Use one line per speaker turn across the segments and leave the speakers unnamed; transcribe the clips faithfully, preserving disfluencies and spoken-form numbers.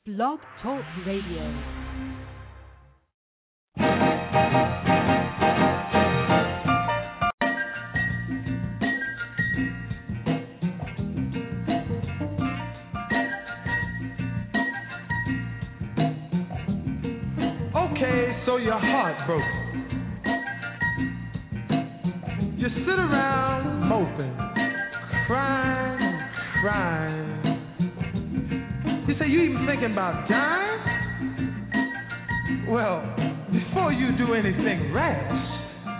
Blog Talk Radio.
Okay, so your heart broke. You sit around moping, crying, crying. You say you even thinking about dying? Well, before you do anything rash,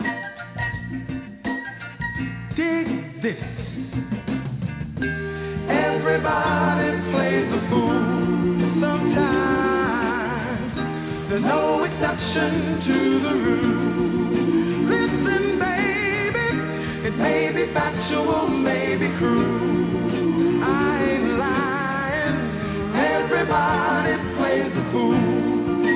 dig this. Everybody plays the fool sometimes. There's no exception to the rule. Listen, baby, it may be factual, may be cruel. I ain't lying. Everybody plays the fool.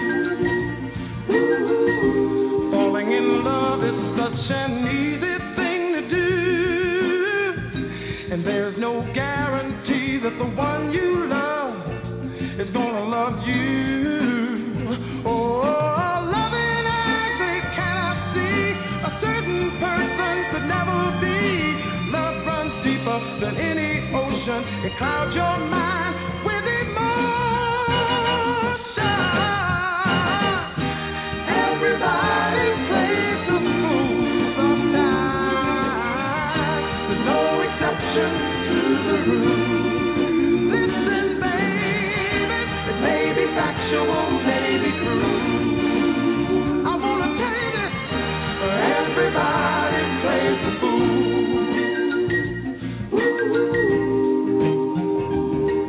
Ooh, falling in love is such an easy thing to do, and there's no guarantee that the one you love is gonna love you. Oh, loving eyes, they cannot see. A certain person could never be. Love runs deeper than any ocean. It clouds your mind with emotion. Everybody plays the fool sometimes. There's no exception to the rule. Listen, baby, it may be factual, may be true. I wanna tell you this. Everybody plays the fool. Ooh.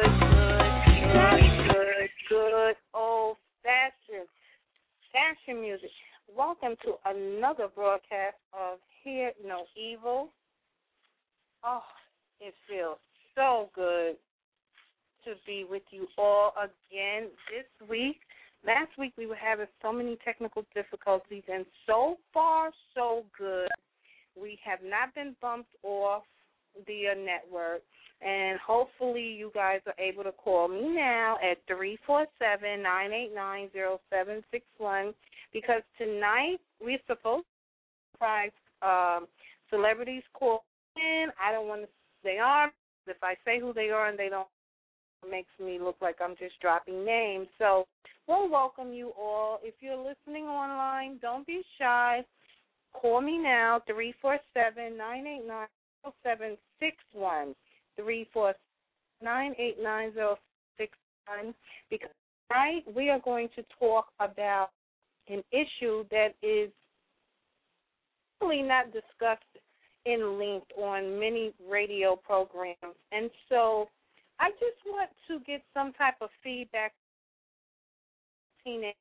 good, good, good old-fashioned fashion music. Welcome to another broadcast of Hear No Evil. Oh, it feels so good to be with you all again this week. Last week we were having so many technical difficulties, and so far so good. We have not been bumped off the uh, network, and hopefully you guys are able to call me now at three four seven, nine eight nine, zero seven six one, because tonight we're supposed to surprise um, celebrities call in. I don't want to say they are. If I say who they are and they don't, it makes me look like I'm just dropping names. So we'll welcome you all. If you're listening online, don't be shy. Call me now, three four seven, nine eight nine, zero seven six one, three four seven, nine eight nine, zero six one, because tonight we are going to talk about an issue that is really not discussed in length on many radio programs. And so I just want to get some type of feedback from teenage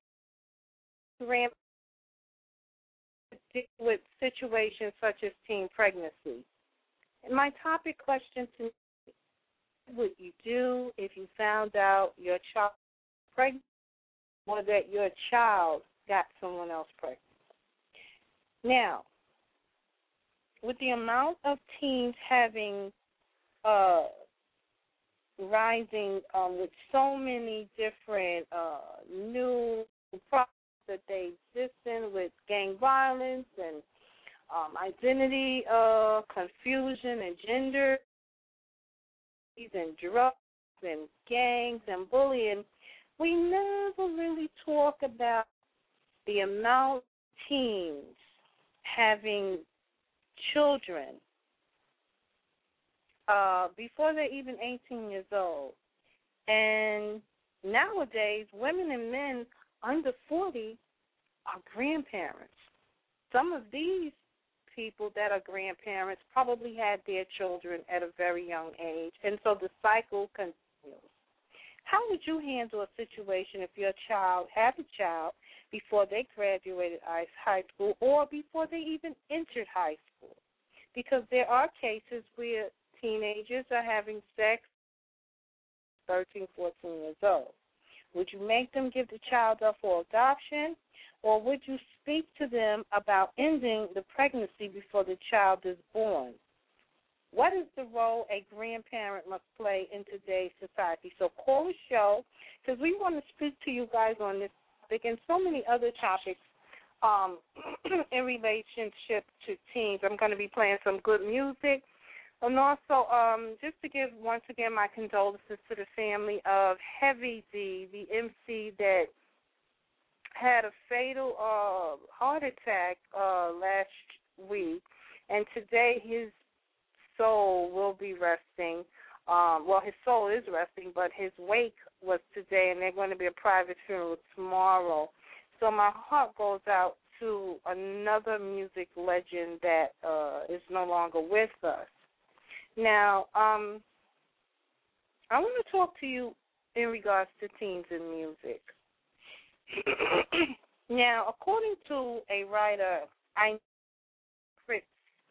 with situations such as teen pregnancy. And my topic question to you, what would you do if you found out your child was pregnant or that your child got someone else pregnant? Now, with the amount of teens having uh, rising um, with so many different uh, new problems that they exist in, with gang violence and um, identity uh, confusion and gender and drugs and gangs and bullying, we never really talk about the amount of teens having children uh, before they're even eighteen years old. And nowadays, women and men under forty are grandparents. Some of these people that are grandparents probably had their children at a very young age, and so the cycle continues. How would you handle a situation if your child had a child before they graduated high school or before they even entered high school? Because there are cases where teenagers are having sex thirteen, fourteen years old. Would you make them give the child up for adoption, or would you speak to them about ending the pregnancy before the child is born? What is the role a grandparent must play in today's society? So call the show, because we want to speak to you guys on this topic and so many other topics um, in relationship to teens. I'm going to be playing some good music. And also, um, just to give, once again, my condolences to the family of Heavy D, the M C that had a fatal uh, heart attack uh, last week. And today his soul will be resting. Um, well, his soul is resting, but his wake was today, and they're going to be a private funeral tomorrow. So my heart goes out to another music legend that uh, is no longer with us. Now, um, I want to talk to you in regards to teens and music. Now, according to a writer, I Fritz,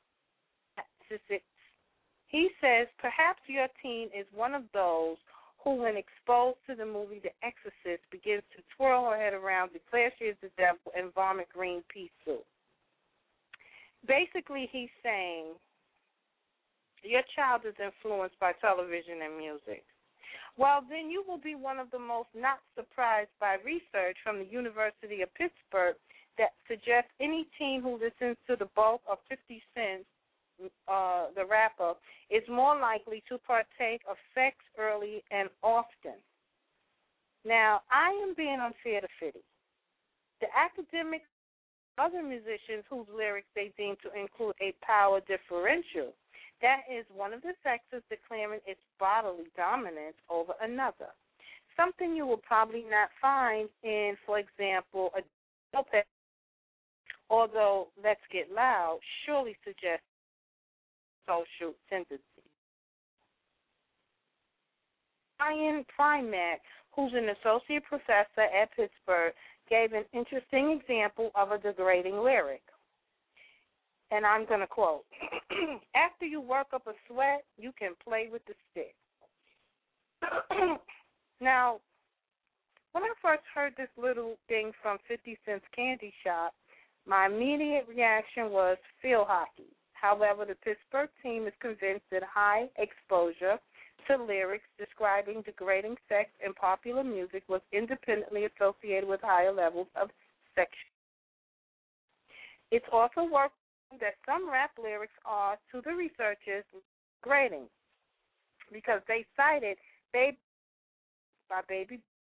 he says, perhaps your teen is one of those who, when exposed to the movie The Exorcist, begins to twirl her head around, declare she is the devil, and vomit green pea soup. Basically, he's saying your child is influenced by television and music. Well, then you will be one of the most not surprised by research from the University of Pittsburgh that suggests any teen who listens to the bulk of fifty Cent, uh, the rapper, is more likely to partake of sex early and often. Now, I am being unfair to fifty. The academics, other musicians whose lyrics they deem to include a power differential, that is one of the sexes declaring its bodily dominance over another. Something you will probably not find in, for example, a although Let's Get Loud surely suggests social tendencies. Brian Primack, who's an associate professor at Pittsburgh, gave an interesting example of a degrading lyric. And I'm going to quote, after you work up a sweat, you can play with the stick. Now, when I first heard this little thing from fifty Cent's Candy Shop, my immediate reaction was field hockey. However, the Pittsburgh team is convinced that high exposure to lyrics describing degrading sex in popular music was independently associated with higher levels of sexuality. It's also worth noting that some rap lyrics are, to the researchers, degrading because they cited Baby by Baby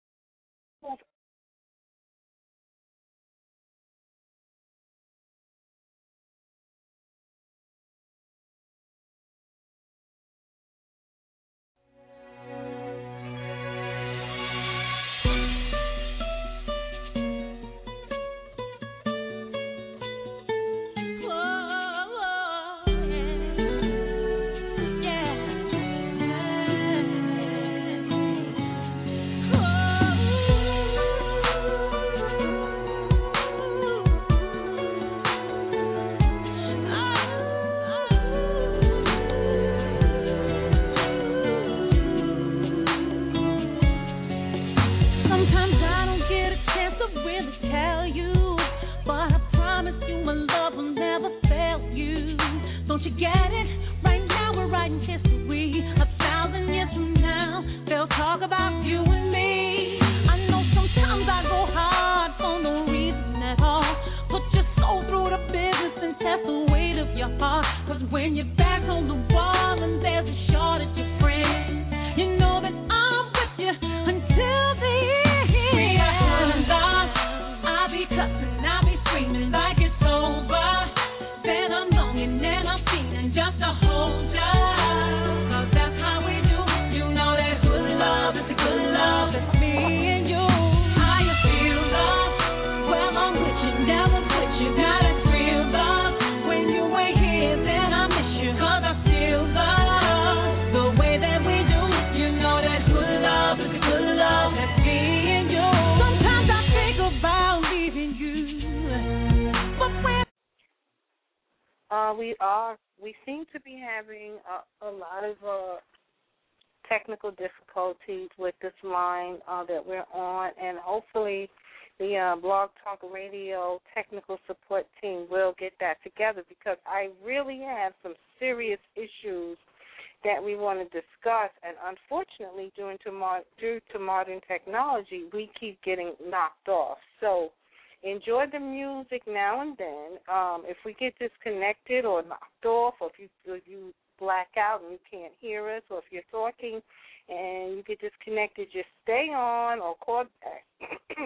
Uh, we are. We seem to be having a, a lot of uh, technical difficulties with this line uh, that we're on, and hopefully the uh, Blog Talk Radio technical support team will get that together, because I really have some serious issues that we want to discuss, and unfortunately, due to, mo- due to modern technology, we keep getting knocked off. So enjoy the music now and then. Um, if we get disconnected or knocked off, or if you, if you black out and you can't hear us, or if you're talking and you get disconnected, just stay on or call back.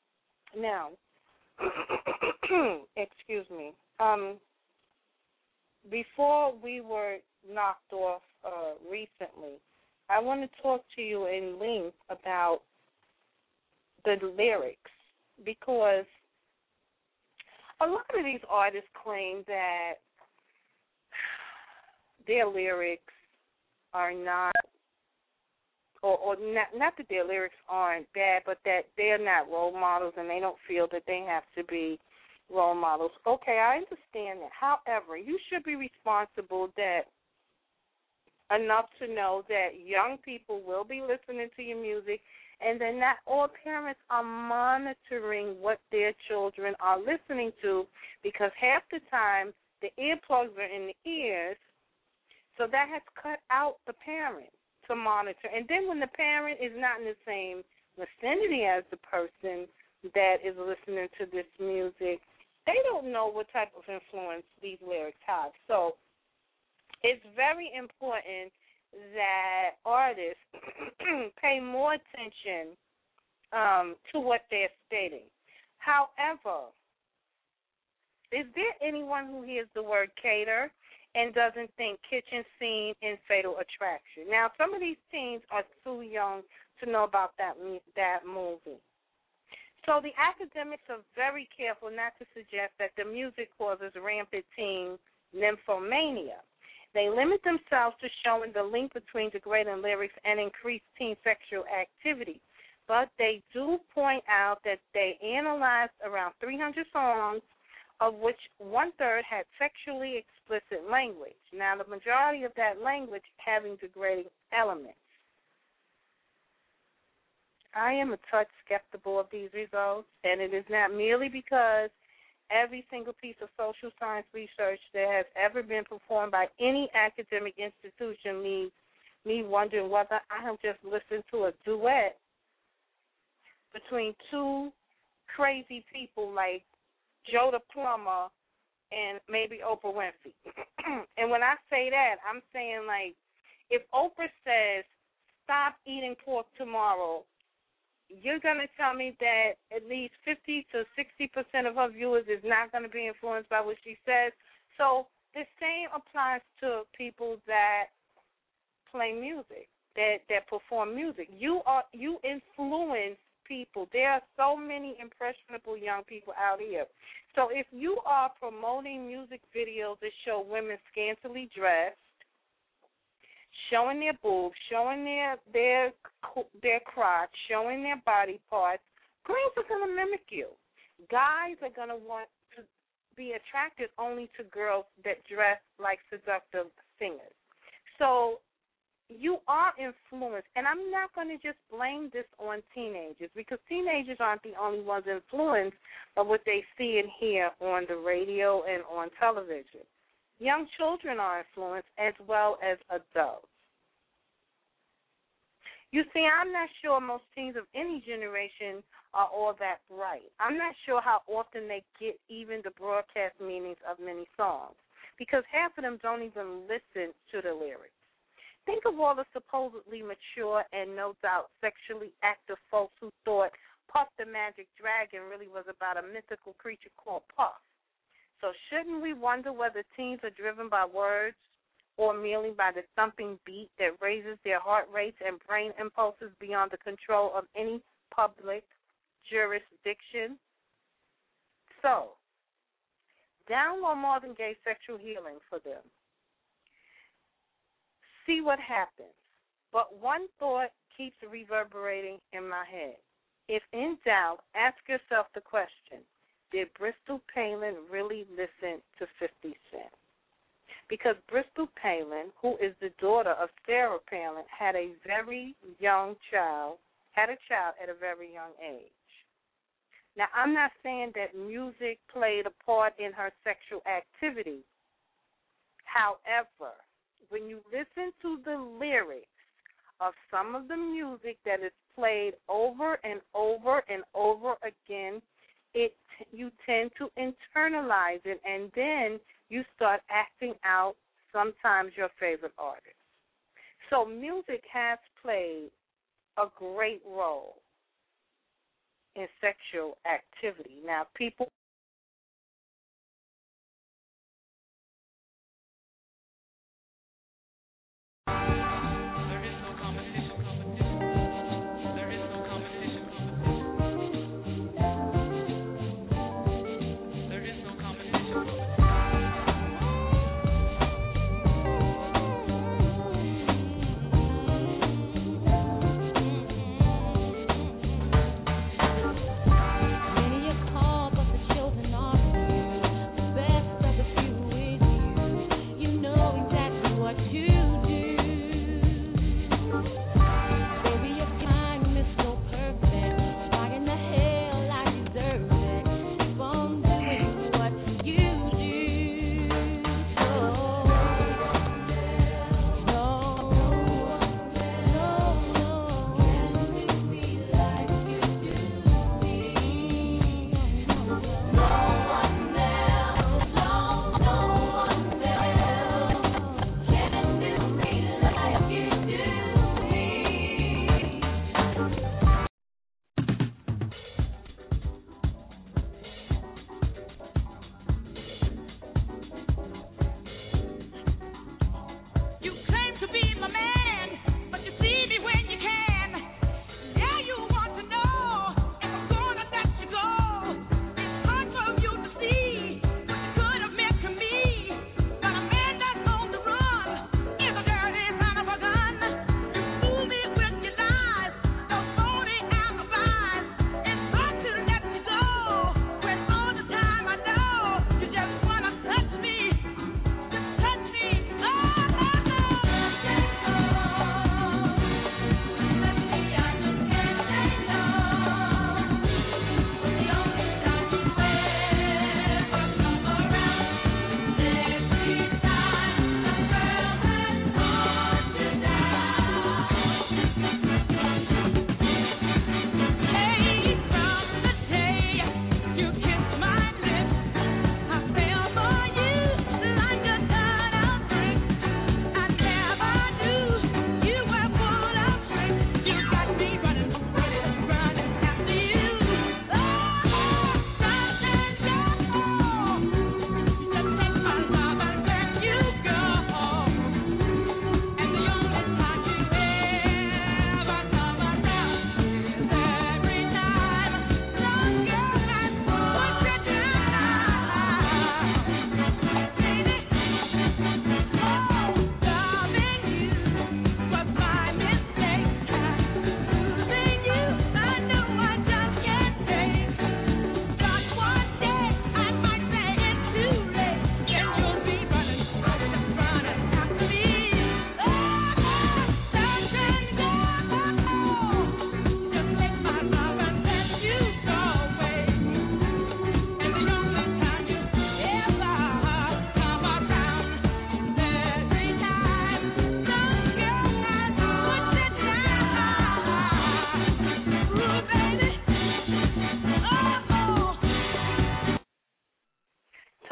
Now, excuse me, um, before we were knocked off uh, recently, I want to talk to you in length about the lyrics, because a lot of these artists claim that their lyrics are not, or, or not, not that their lyrics aren't bad, but that they're not role models and they don't feel that they have to be role models. Okay, I understand that. However, you should be responsible that enough to know that young people will be listening to your music, and then not all parents are monitoring what their children are listening to, because half the time the earplugs are in the ears, so that has cut out the parent to monitor. And then when the parent is not in the same vicinity as the person that is listening to this music, they don't know what type of influence these lyrics have. So it's very important that artists pay more attention um, to what they're stating. However, is there anyone who hears the word cater and doesn't think kitchen scene in Fatal Attraction? Now, some of these teens are too young to know about that that movie. So the academics are very careful not to suggest that the music causes rampant teen nymphomania. They limit themselves to showing the link between degrading lyrics and increased teen sexual activity. But they do point out that they analyzed around three hundred songs, of which one-third had sexually explicit language. Now, the majority of that language having degrading elements. I am a touch skeptical of these results, and it is not merely because every single piece of social science research that has ever been performed by any academic institution leaves me wondering whether I have just listened to a duet between two crazy people like Joe the Plumber and maybe Oprah Winfrey. And when I say that, I'm saying, like, if Oprah says, stop eating pork tomorrow, you're going to tell me that at least fifty to sixty percent of her viewers is not going to be influenced by what she says. So the same applies to people that play music, that, that perform music. You are you influence people. There are so many impressionable young people out here. So if you are promoting music videos that show women scantily dressed, showing their boobs, showing their their their crotch, showing their body parts, girls are going to mimic you. Guys are going to want to be attracted only to girls that dress like seductive singers. So you are influenced, and I'm not going to just blame this on teenagers, because teenagers aren't the only ones influenced by what they see and hear on the radio and on television. Young children are influenced as well as adults. You see, I'm not sure most teens of any generation are all that bright. I'm not sure how often they get even the broadcast meanings of many songs, because half of them don't even listen to the lyrics. Think of all the supposedly mature and no doubt sexually active folks who thought Puff the Magic Dragon really was about a mythical creature called Puff. So shouldn't we wonder whether teens are driven by words or merely by the thumping beat that raises their heart rates and brain impulses beyond the control of any public jurisdiction? So, download Marvin Gaye's Sexual Healing for them. See what happens. But one thought keeps reverberating in my head. If in doubt, ask yourself the question, did Bristol Palin really listen to fifty Cent? Because Bristol Palin, who is the daughter of Sarah Palin, had a very young child, had a child at a very young age. Now, I'm not saying that music played a part in her sexual activity. However, when you listen to the lyrics of some of the music that is played over and over and over again, it you tend to internalize it, and then you start acting out sometimes your favorite artist. So music has played a great role in sexual activity. Now, people
Many a call, but the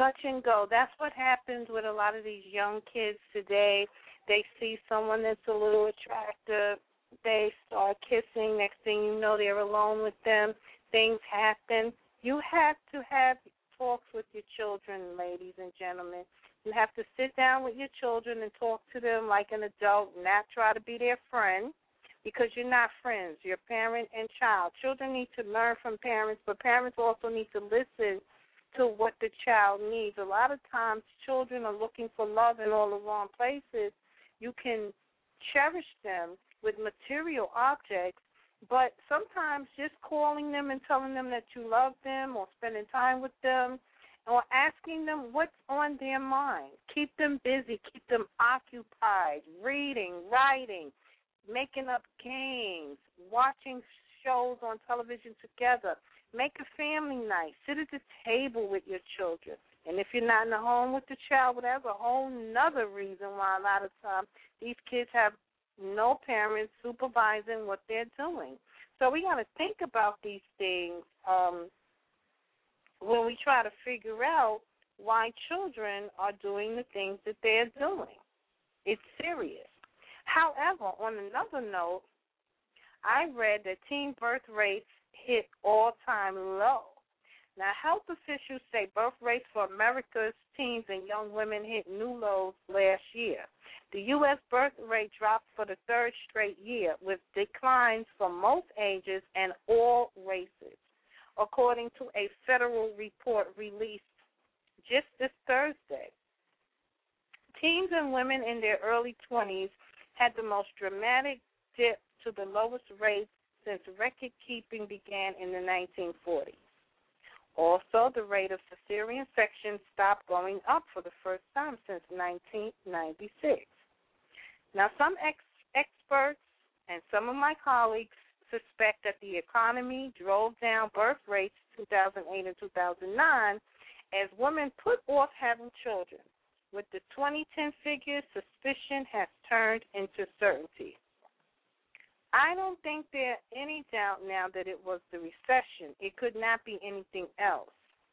touch and go. That's what happens with a lot of these young kids today. They see someone that's a little attractive. They start kissing. Next thing you know, they're alone with them. Things happen. You have to have talks with your children, ladies and gentlemen. You have to sit down with your children and talk to them like an adult, not try to be their friend, because you're not friends. You're parent and child. Children need to learn from parents, but parents also need to listen to what the child needs. A lot of times children are looking for love in all the wrong places. You can cherish them with material objects, but sometimes just calling them and telling them that you love them or spending time with them or asking them what's on their mind. Keep them busy. Keep them occupied, reading, writing, making up games, watching shows on television together. Make a family night. Sit at the table with your children. And if you're not in the home with the child, well, that's a whole nother reason why a lot of times these kids have no parents supervising what they're doing. So we got to think about these things um, when we try to figure out why children are doing the things that they're doing. It's serious. However, on another note, I read that teen birth rates hit all-time low. Now, health officials say birth rates for America's teens and young women hit new lows last year. The U S birth rate dropped for the third straight year, with declines for most ages and all races, according to a federal report released just this Thursday. Teens and women in their early twenties had the most dramatic dip to the lowest rates since record-keeping began in the nineteen forties. Also, the rate of cesarean section stopped going up for the first time since nineteen ninety-six. Now, some ex- experts and some of my colleagues suspect that the economy drove down birth rates in two thousand eight and two thousand nine as women put off having children. With the twenty ten figures, suspicion has turned into certainty. I don't think there's any doubt now that it was the recession. It could not be anything else.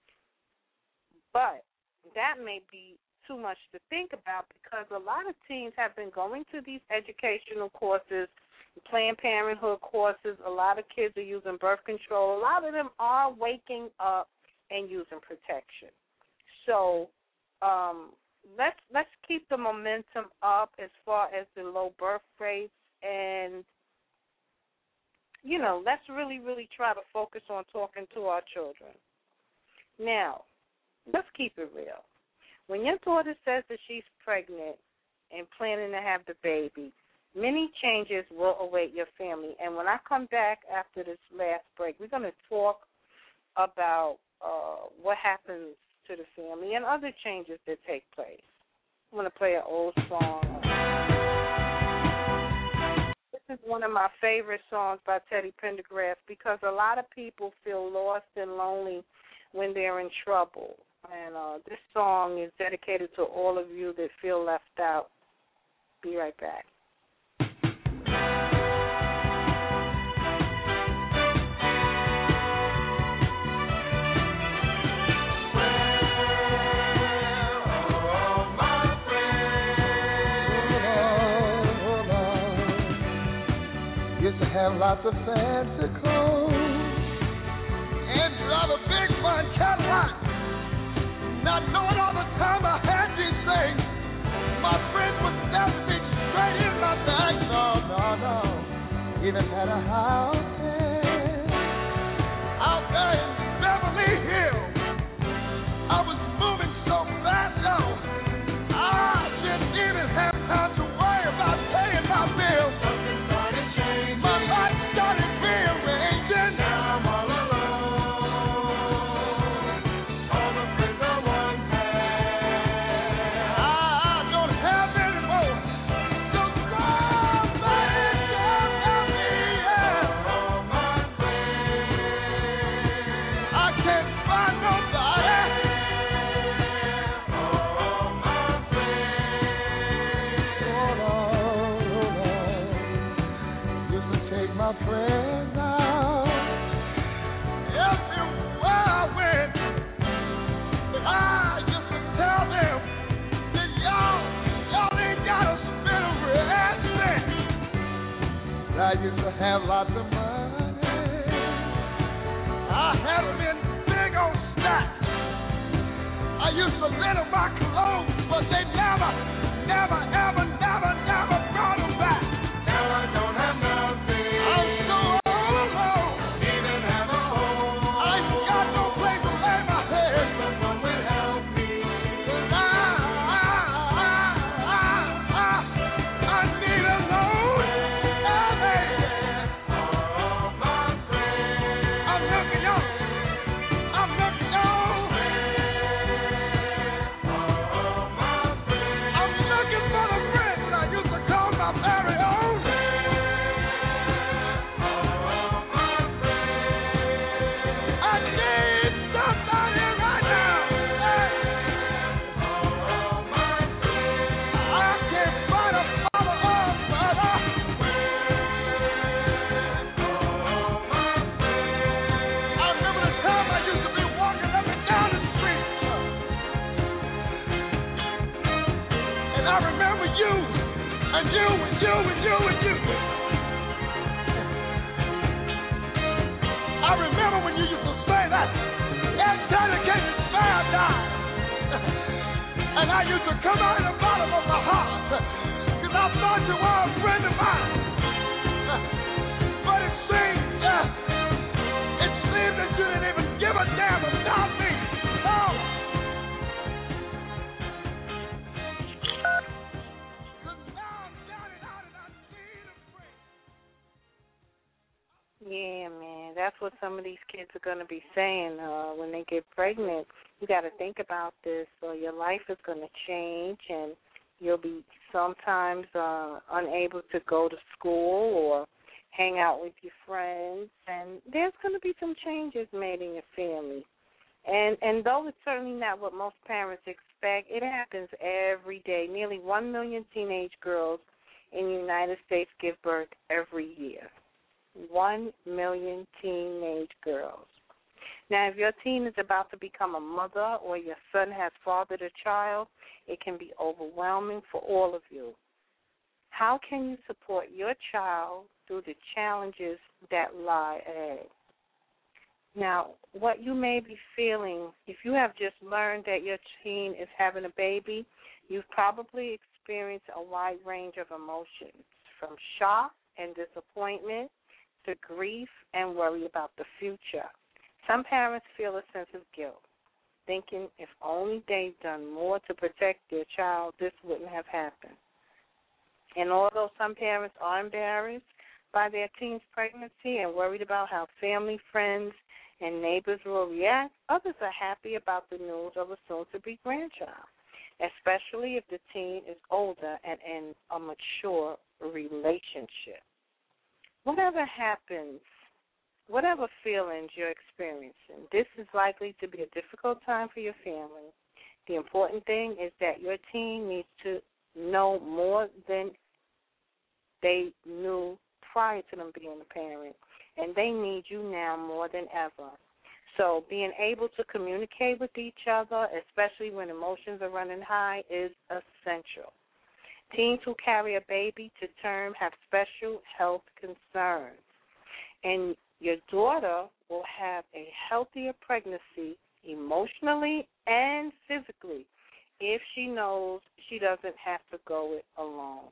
But that may be too much to think about, because a lot of teens have been going to these educational courses, Planned Parenthood courses. A lot of kids are using birth control. A lot of them are waking up and using protection. So um, let's let's keep the momentum up as far as the low birth rates, and you know, let's really, really try to focus on talking to our children. Now, let's keep it real. When your daughter says that she's pregnant and planning to have the baby, many changes will await your family. And when I come back after this last break, we're going to talk about uh, what happens to the family and other changes that take place. I'm going to play an old song. This is one of my favorite songs by Teddy Pendergrass, because a lot of people feel lost and lonely when they're in trouble. And uh, this song is dedicated to all of you that feel left out. Be right back.
Used to have lots of fancy clothes and drive a big fun Cadillac. Not knowing all the time I had these things, my friends would step me straight in my back. No, no, no. Even had a house there out there in Beverly Hills. I was moving so fast, yo. I didn't even have time to worry about paying my bills. My life started rearranging. Now I'm all alone. All the things I once had, I don't have anymore. So somebody just help me, yeah. Oh, my friend, I can't find nobody. Oh, my friend, hold on, hold on. Used to take my friends out everywhere I went, but I used to I used to have lots of money. I had them in big old stacks. I used to lend them my clothes, but they never, never, ever, never, never brought them back. Now I don't have nothing. I'm so all alone. Even have a home. I ain't got no place to lay my head. Someone will help me. I, I, I, I, I, I need a loan. All my friends. I'm looking young. I'm looking young. I'm looking for the friends I used to call my very own. I need somebody right now. I can't find a bottle of butter. I remember the time I used to be walking up and down the street. And I remember you, and you, and you, and you, and you. I remember when you used to say that dedicated spare dime. And I used to come out of the bottom of my heart, because I thought you were a friend of mine. But it seems, uh, it seems that you didn't even give a damn about me. No.
Yeah, man, that's what some of these kids are going to be saying uh, when they get pregnant. You got to think about this, or your life is going to change, and you'll be sometimes uh, unable to go to school or hang out with your friends, and there's going to be some changes made in your family. And and though it's certainly not what most parents expect, it happens every day. Nearly one million teenage girls in the United States give birth every year. One million teenage girls. Now, if your teen is about to become a mother or your son has fathered a child, it can be overwhelming for all of you. How can you support your child through the challenges that lie ahead? Now, what you may be feeling, if you have just learned that your teen is having a baby, you've probably experienced a wide range of emotions, from shock and disappointment to grief and worry about the future. Some parents feel a sense of guilt, thinking if only they'd done more to protect their child, this wouldn't have happened. And although some parents are embarrassed by their teen's pregnancy and worried about how family, friends, and neighbors will react, others are happy about the news of a soon-to-be grandchild, especially if the teen is older and in a mature relationship. Whatever happens, whatever feelings you're experiencing, this is likely to be a difficult time for your family. The important thing is that your teen needs to know more than they knew prior to them being a parent, and they need you now more than ever. So being able to communicate with each other, especially when emotions are running high, is essential. Teens who carry a baby to term have special health concerns, and your daughter will have a healthier pregnancy emotionally and physically if she knows she doesn't have to go it alone.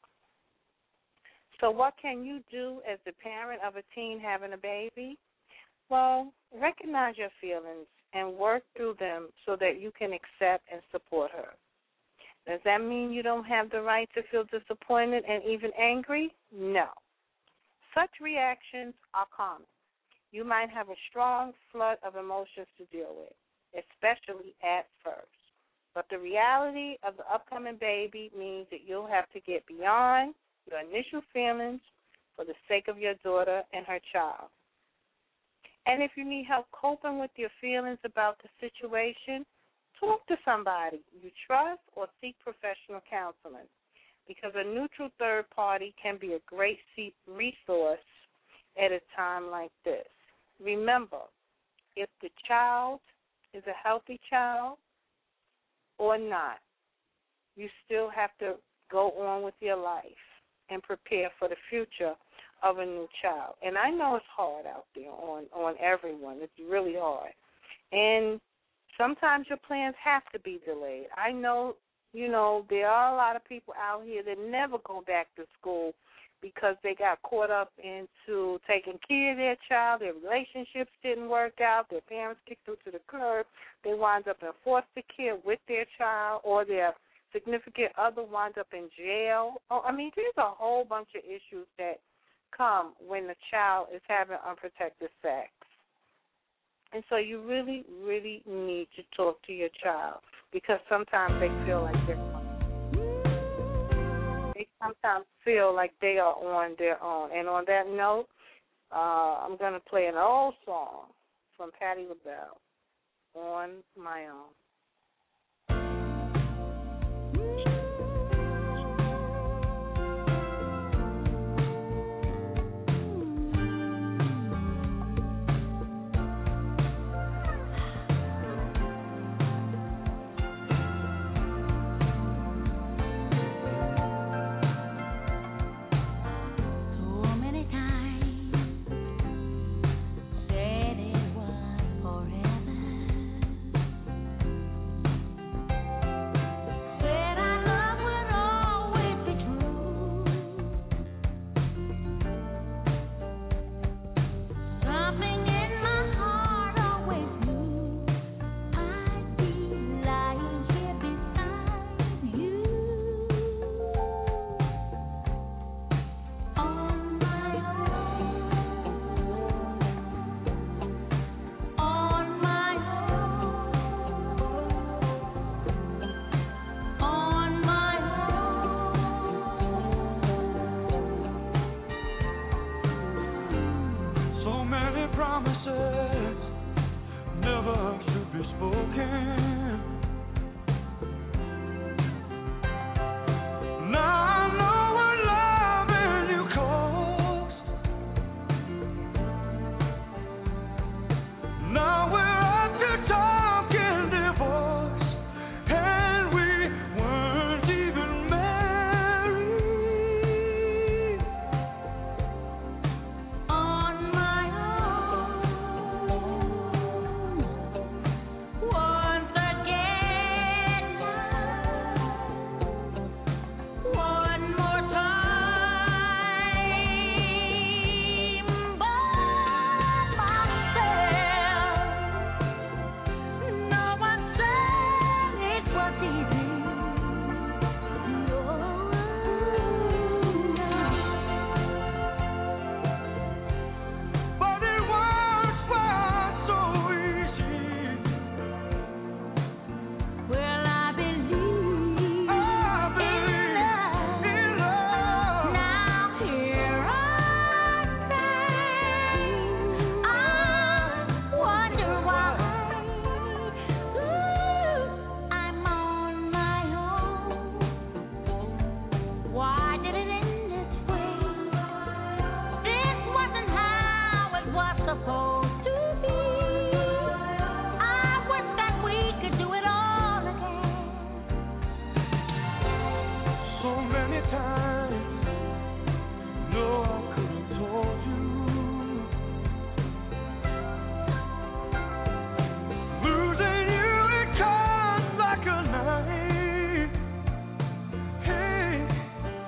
So what can you do as the parent of a teen having a baby? Well, recognize your feelings and work through them so that you can accept and support her. Does that mean you don't have the right to feel disappointed and even angry? No. Such reactions are common. You might have a strong flood of emotions to deal with, especially at first. But the reality of the upcoming baby means that you'll have to get beyond your initial feelings for the sake of your daughter and her child. And if you need help coping with your feelings about the situation, talk to somebody you trust or seek professional counseling, because a neutral third party can be a great resource at a time like this. Remember, if the child is a healthy child or not, you still have to go on with your life and prepare for the future of a new child. And I know it's hard out there on, on everyone. It's really hard. And sometimes your plans have to be delayed. I know, you know, there are a lot of people out here that never go back to school because they got caught up into taking care of their child, their relationships didn't work out, their parents kicked them to the curb, they wind up in foster care with their child, or their significant other winds up in jail. Oh, I mean, there's a whole bunch of issues that come when the child is having unprotected sex. And so you really, really need to talk to your child because sometimes they feel like they're they sometimes feel like they are on their own. And on that note, uh, I'm going to play an old song from Patti LaBelle, On My Own.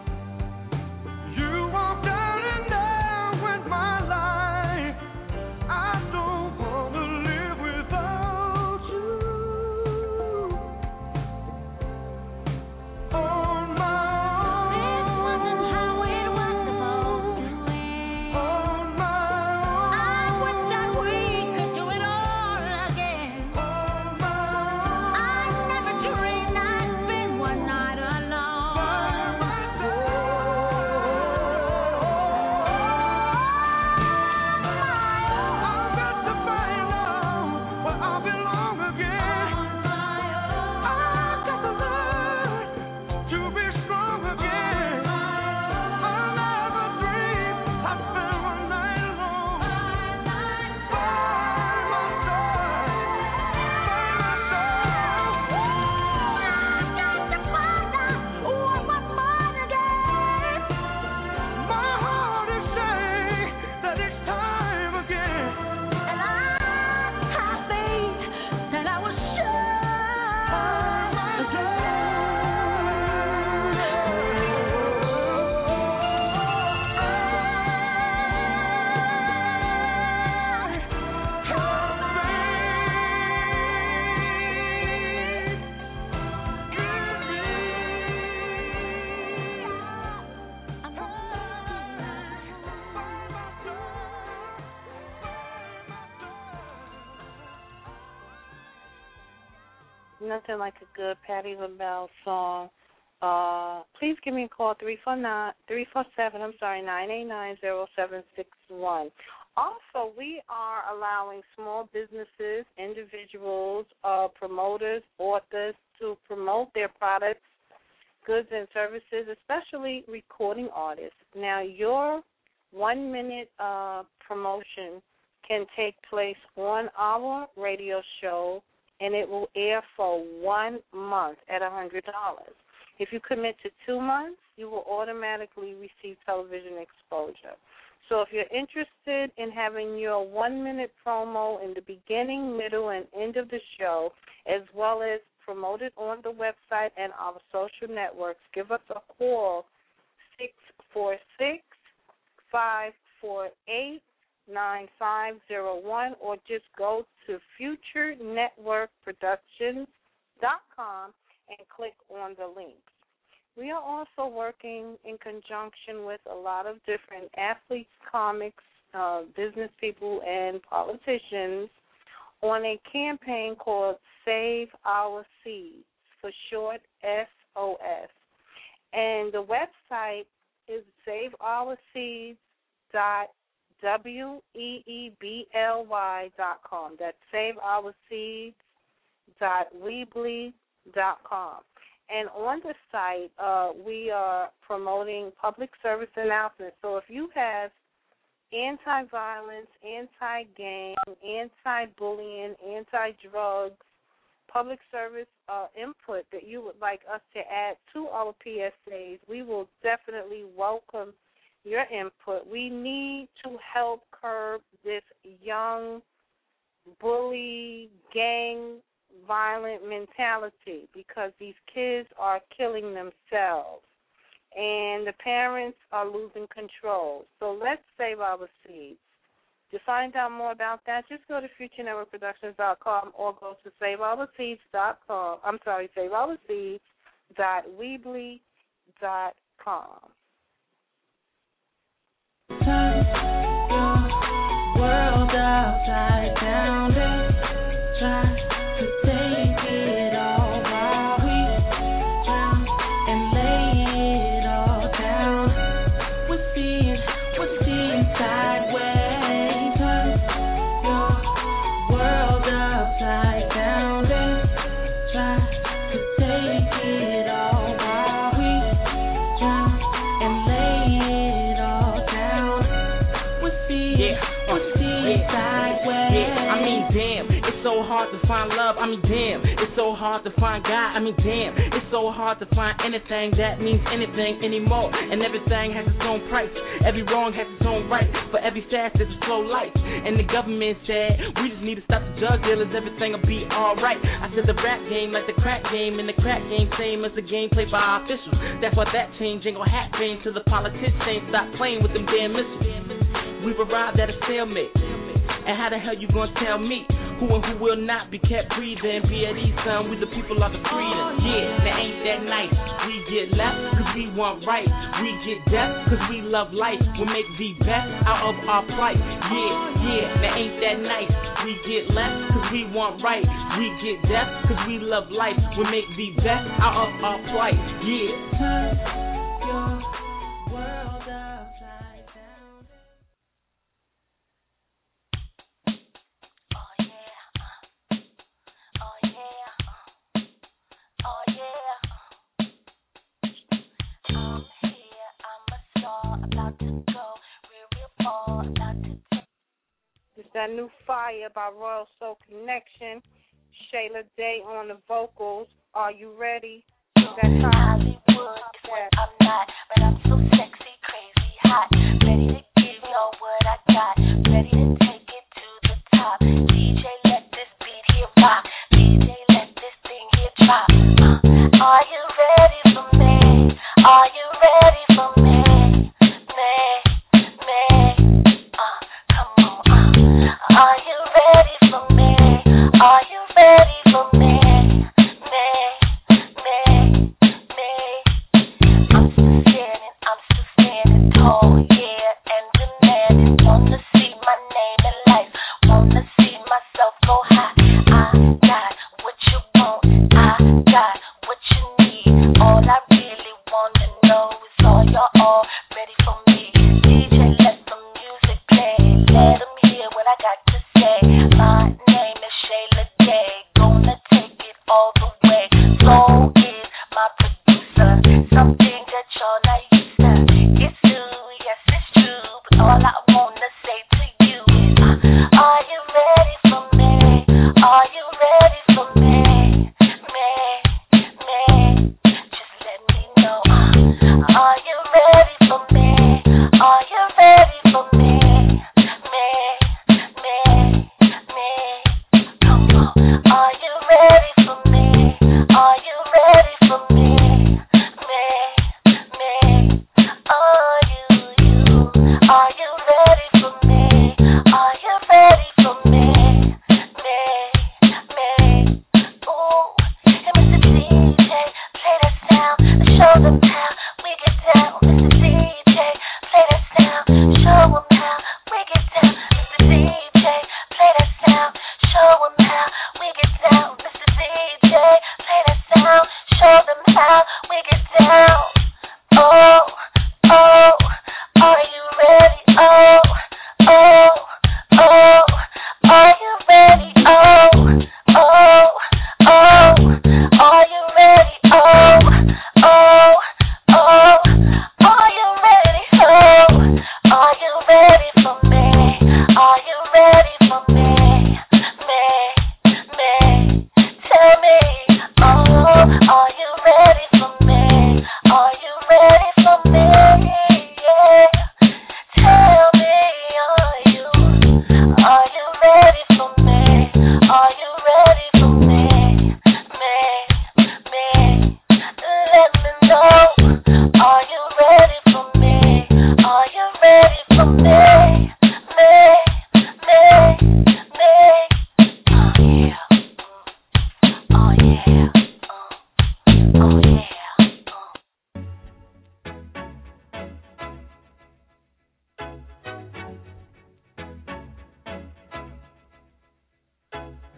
I
nothing like a good Patti LaBelle song. Uh, please give me a call, three four nine, three four seven, I'm sorry, nine eight nine, zero seven six one. Also, we are allowing small businesses, individuals, uh, promoters, authors to promote their products, goods, and services, especially recording artists. Now, your one-minute uh, promotion can take place on our radio show, and it will air for one month at one hundred dollars. If you commit to two months, you will automatically receive television exposure. So if you're interested in having your one-minute promo in the beginning, middle, and end of the show, as well as promoted on the website and our social networks, give us a call, six four six, five four eight, nine five zero one, or just go to future network productions dot com and click on the links. We are also working in conjunction with a lot of different athletes, comics, uh, business people, and politicians on a campaign called Save Our Seeds, for short S O S. And the website is save our seeds dot weebly dot com. That's save our seeds dot weebly dot com. And on the site, uh, we are promoting public service announcements. So if you have anti-violence, anti-gang, anti-bullying, anti-drugs, public service uh, input that you would like us to add to our P S As, we will definitely welcome your input. We need to help curb this young bully, gang, violent mentality, because these kids are killing themselves and the parents are losing control. So let's save our seeds. To find out more about that, just go to future network productions dot com or go to save our seeds dot com. I'm sorry, save our seeds dot weebly dot com.
Turn your world upside down, let's try to take it all while we drown and lay it all down. We're seeing, we're seeing sideways. Turn your world upside down, let's try to take it all while we drown and lay it all down. We're seeing, yeah, uh, we're seeing yeah, sideways.
Yeah, I mean, damn. It's so hard to find love, I mean damn. It's so hard to find God, I mean damn. It's so hard to find anything that means anything anymore. And everything has its own price. Every wrong has its own right. For every fast there's a slow life. And the government said we just need to stop the drug dealers, everything will be alright. I said the rap game like the crack game, and the crack game same as the game played by our officials. That's why that change ain't gonna happen till the politicians stop playing with them damn missiles. We've arrived at a stalemate. And how the hell you gonna tell me who and who will not be kept breathing? Be at ease, son, we the people of the freedom. Yeah, that ain't that nice. We get left cause we want right. We get death cause we love life. We make the best out of our plight. Yeah, yeah, that ain't that nice. We get left cause we want right. We get death cause we love life. We make the best out of our plight. Yeah.
Turn your world upside down.
It's that new fire by Royal Soul Connection. Shayla Day on the vocals. Are you ready? That time.
Hollywood is what I'm not, but I'm so sexy, crazy, hot. Ready to give y'all what I got. Ready to take it to the top. D J, let this beat here rock. D J, let this thing here drop. Uh, are you ready for me? Are you ready for me? Me, me. Uh, come on. Uh, are you ready for me? Are you ready for me? Me, me, me. I'm still standing, I'm still standing tall, yeah, and demanding. Wanna see my name in life, wanna see myself go high. I got what you want, I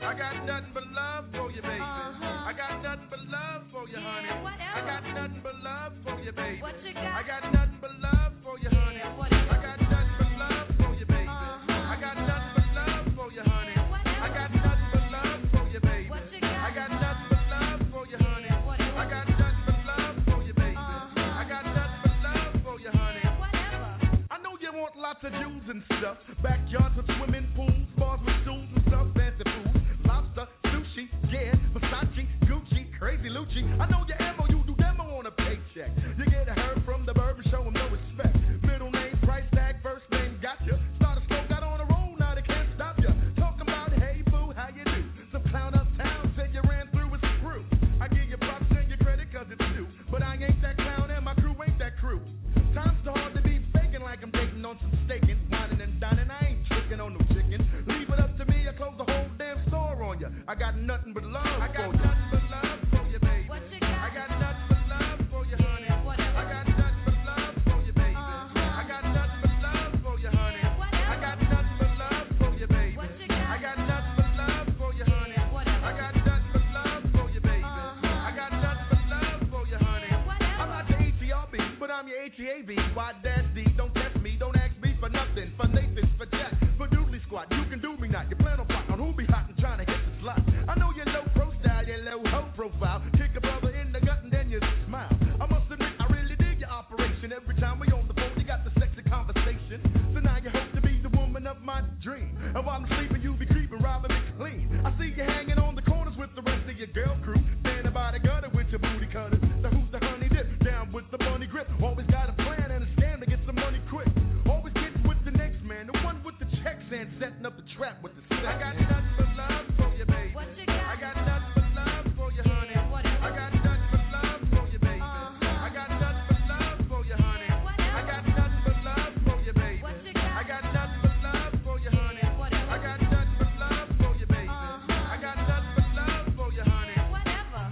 I got nothing but love for you, baby. Uh-huh. I got nothing but love for you, honey.
Yeah, whatever.
I got nothing but love for you, baby.
What you got?
I got nothing but love for you, honey.
Yeah, whatever.
I got nothing but love for you, baby.
Uh-huh.
I got nothing but love for you, honey.
Yeah, whatever.
I got nothing but love for you, baby.
What you got?
I got nothing but love for you, honey.
Yeah, whatever.
I got nothing but love for you, baby.
Uh-huh.
I got nothing but love for you, honey.
Yeah, whatever.
I know you want lots of views and stuff. Backyards with swimming pools, bars with stools and stuff, fancy food, lobster, sushi, yeah, Versace, Gucci, crazy Lucci. I know your ammo, you do demo on a paycheck. You get a herd from the bourbon, show them no respect. Middle name, price tag, first name, gotcha. Started slow, got on a roll, now they can't stop ya. Talking about, hey boo, how you do? Some clown uptown said you ran through with screw. I give you props and your credit cause it's due. But I ain't that clown and my crew ain't that crew. Time's too hard to be faking like I'm dating on some staking, whining and dining. I ain't tricking on no chicken. Leave it up to me, I close the whole damn store on ya. I got nothing but love I got for you. Nothing but love for you, baby.
What you got?
I got nothing but love for you, honey.
Yeah, whatever.
I got nothing but love for you, baby.
Uh-huh.
I got nothing but love for you, honey.
Yeah, whatever.
I got nothing but love for you, baby.
What you got?
I got nothing but love for you, honey.
Yeah, whatever.
I got nothing but love for you, baby.
Uh-huh.
I got nothing but love for you, honey.
Yeah, whatever.
I'm not the H E R B, but I'm your H E A V. Why dash D? Don't test me, don't ask me for nothing. For Nathan, for Jack, for Doodly Squad. You can do me not. You plan on plotting on who be hot and trying to hit the slot. I know you're low pro style, you're low hoe profile. Kick a brother in the gut and then you smile. I must admit, I really dig your operation. Every time we on the phone, you got the sexy conversation. So now you hope to be the woman of my dream. And while I'm sleeping, you be creeping, robbing me clean. I see you hanging on the corners with the rest of your girl crew. Standing by the gutter with your booty cutters. So who's the honey dip? Down with the bunny grip. Always got a plan and a scam to get some money quick. Always getting with the next man, the one with the checks and setting up the trap with the sex. I got nothing but love for you, baby.
What you got?
I got nothing but love for you, honey.
Yeah, whatever.
I got nothing but love for you, baby.
Uh-huh.
I got nothing but love for you, honey.
Yeah, whatever.
I got nothing but love for you, baby.
What you got?
I got nothing but love for you, honey.
Yeah, whatever.
I got nothing but love for you, baby.
Uh-huh.
I got nothing but love for you, honey.
Yeah, whatever.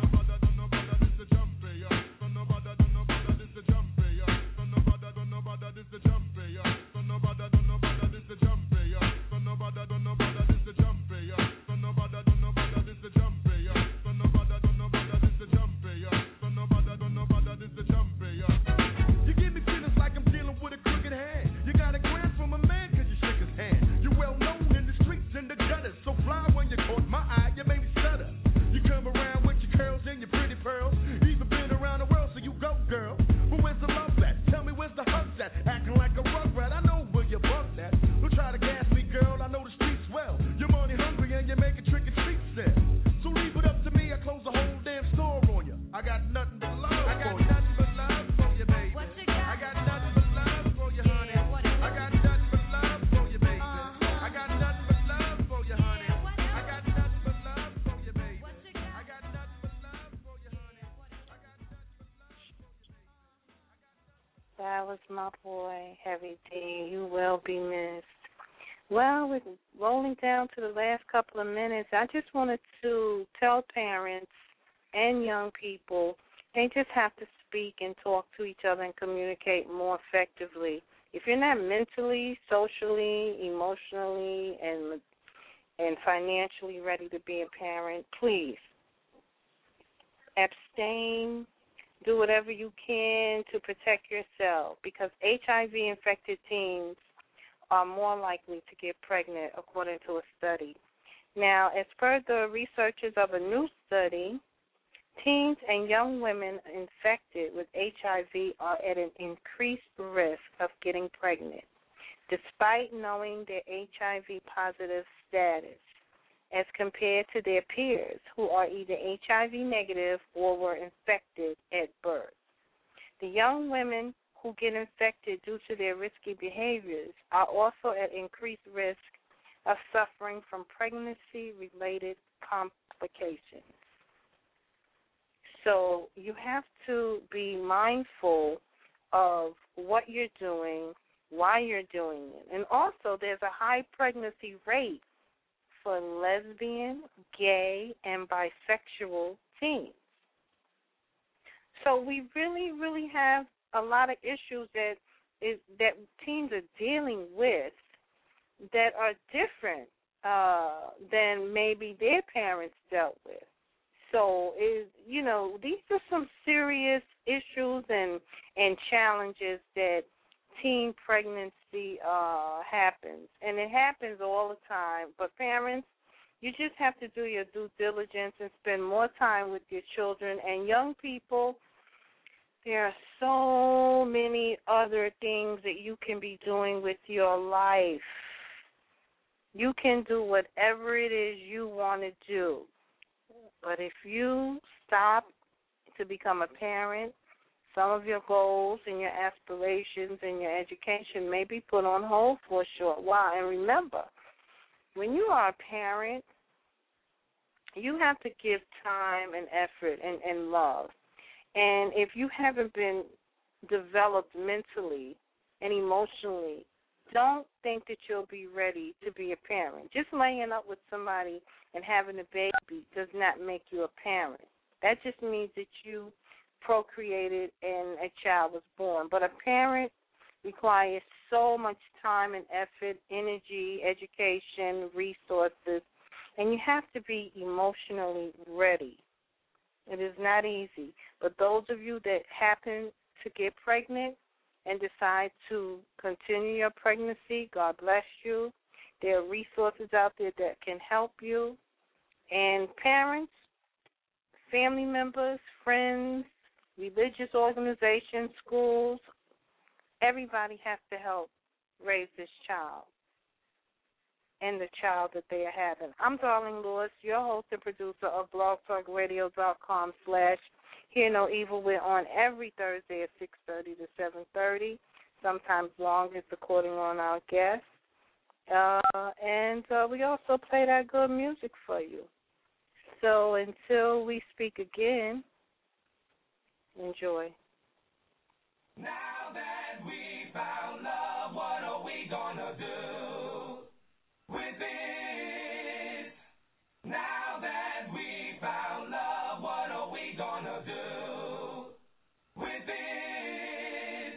You give me feelings like I'm dealing with a crooked hand. You got a grand from a man cause you shook his hand. You're well known in the streets and the gutters. So fly when you caught my eye, you made me stutter. You come around with your curls and your pretty pearls. Even been around the world, so you go, girl. But where's the love at? Tell me where's the hugs at? Acting like a rugrat, I know where you bumped at. Don't try to gas me, girl, I know the streets well. You're money hungry and you make a trick and treat sell. So leave it up to me, I close the whole damn store on you. I got nothing but love
I got
for you. nothing but love for you, baby.
What you got?
I got nothing but love for you, honey.
Yeah, whatever.
I got nothing but love for you, baby.
Uh-huh.
I got nothing but love for you, honey.
Yeah, whatever.
I got nothing but love for you, baby.
What you got?
I got nothing but love for you, honey. I got nothing but love for you, baby.
That was my boy, Heavy D. You will be missed. Well, we're rolling down to the last couple of minutes. I just wanted to tell parents and young people they just have to speak and talk to each other and communicate more effectively. If you're not mentally, socially, emotionally, and and financially ready to be a parent, please abstain. Do whatever you can to protect yourself because H I V-infected teens are more likely to get pregnant, according to a study. Now, as per the researchers of a new study, teens and young women infected with H I V are at an increased risk of getting pregnant, despite knowing their H I V-positive status, as compared to their peers who are either H I V negative or were infected at birth. The young women who get infected due to their risky behaviors are also at increased risk of suffering from pregnancy-related complications. So you have to be mindful of what you're doing, why you're doing it. And also there's a high pregnancy rate for lesbian, gay, and bisexual teens. So we really, really have a lot of issues that is that teens are dealing with that are different uh, than maybe their challenges that teen pregnancy uh, happens. And it happens all the time. But parents, you just have to do your due diligence and spend more time with your children. And young people, there are so many other things that you can be doing with your life. You can do whatever it is you want to do. But if you stop to become a parent, some of your goals and your aspirations and your education may be put on hold for a short while. And remember, when you are a parent, you have to give time and effort and, and love. And if you haven't been developed mentally and emotionally, don't think that you'll be ready to be a parent. Just laying up with somebody and having a baby does not make you a parent. That just means that you procreated and a child was born. But a parent requires so much time and effort, energy, education, resources, and you have to be emotionally ready. It is not easy. But those of you that happen to get pregnant and decide to continue your pregnancy, God bless you. There are resources out there that can help you. And parents, family members, friends, religious organizations, schools, everybody has to help raise this child and the child that they are having. I'm Darling Lewis, your host and producer of blogtalkradio.com slash Hear No Evil. We're on every Thursday at six thirty to seven thirty, sometimes longer according on our guests. Uh, and uh, we also play that good music for you. So until we speak again, enjoy.
Now that we found love, what are we gonna do with it? Now that we found love, what are we gonna do with it?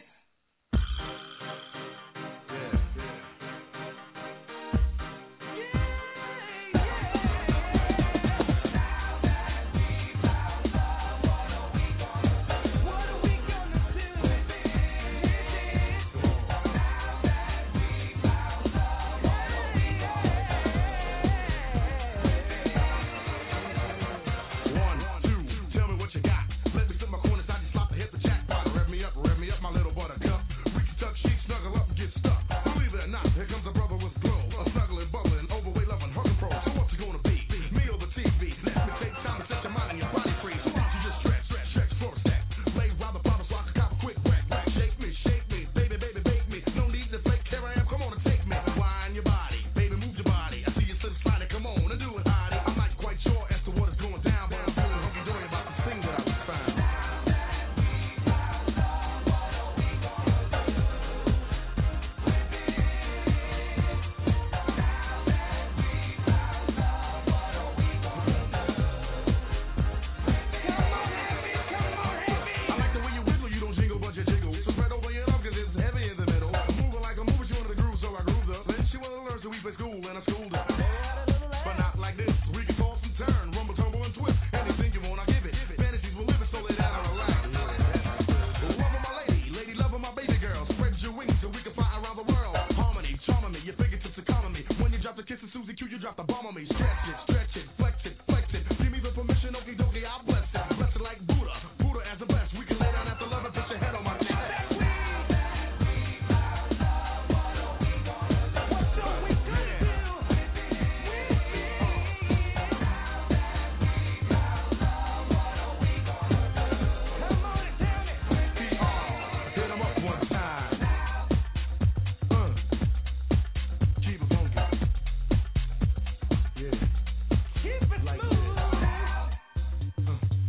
Uh.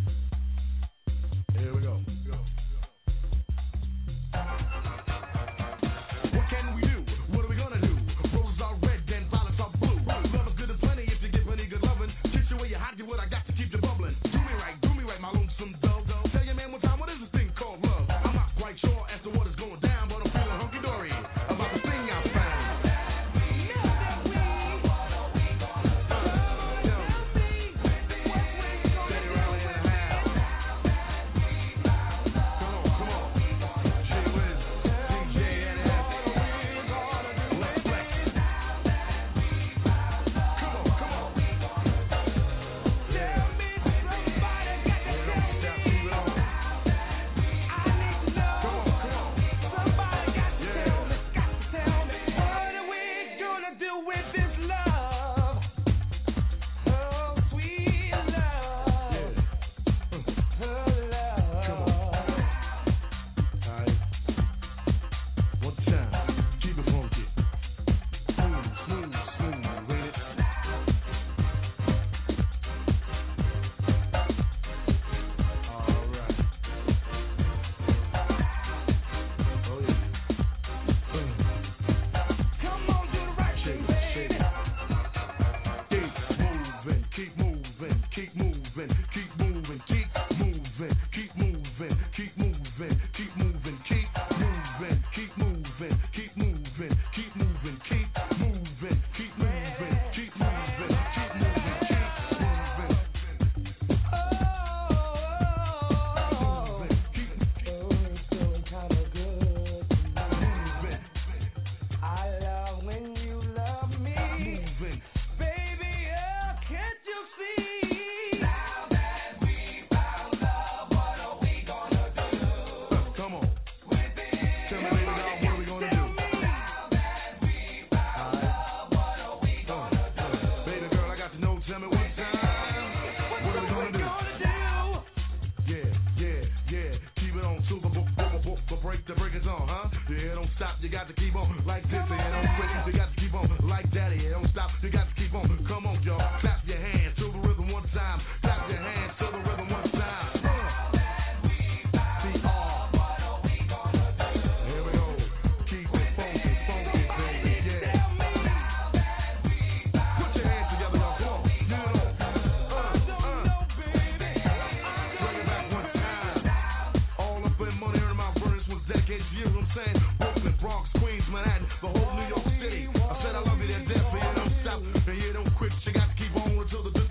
quit, you got to keep on until the